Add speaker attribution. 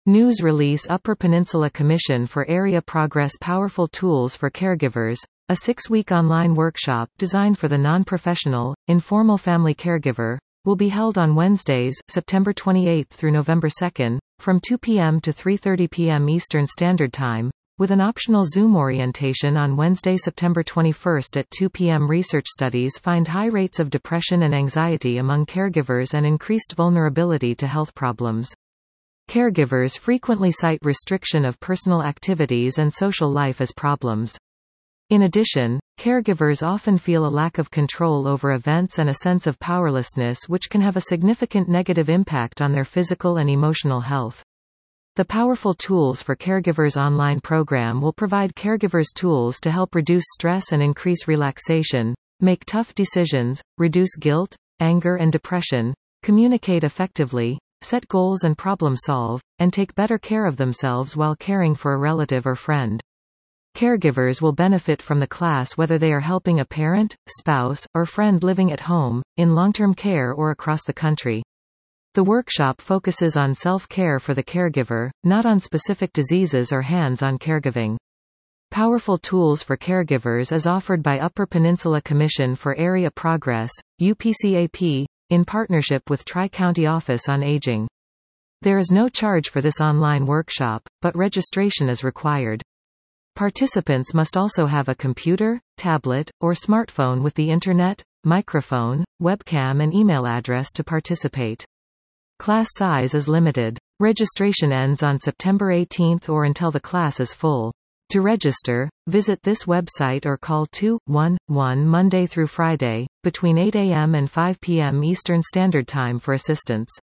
Speaker 1: News release Upper Peninsula Commission for Area Progress Powerful Tools for Caregivers, a 6-week online workshop designed for the non-professional, informal family caregiver, will be held on Wednesdays, September 28 through November 2, from 2 p.m. to 3:30 p.m. Eastern Standard Time, with an optional Zoom orientation on Wednesday, September 21 at 2 p.m. Research studies find high rates of depression and anxiety among caregivers and increased vulnerability to health problems. Caregivers frequently cite restriction of personal activities and social life as problems. In addition, caregivers often feel a lack of control over events and a sense of powerlessness which can have a significant negative impact on their physical and emotional health. The Powerful Tools for Caregivers online program will provide caregivers tools to help reduce stress and increase relaxation, make tough decisions, reduce guilt, anger and depression, communicate effectively, set goals and problem solve, and take better care of themselves while caring for a relative or friend. Caregivers will benefit from the class whether they are helping a parent, spouse, or friend living at home, in long-term care or across the country. The workshop focuses on self-care for the caregiver, not on specific diseases or hands-on caregiving. Powerful Tools for Caregivers is offered by Upper Peninsula Commission for Area Progress, UPCAP, in partnership with Tri-County Office on Aging. There is no charge for this online workshop, but registration is required. Participants must also have a computer, tablet, or smartphone with the internet, microphone, webcam and email address to participate. Class size is limited. Registration ends on September 18 or until the class is full. To register, visit this website or call 211 Monday through Friday, between 8 a.m. and 5 p.m. Eastern Standard Time for assistance.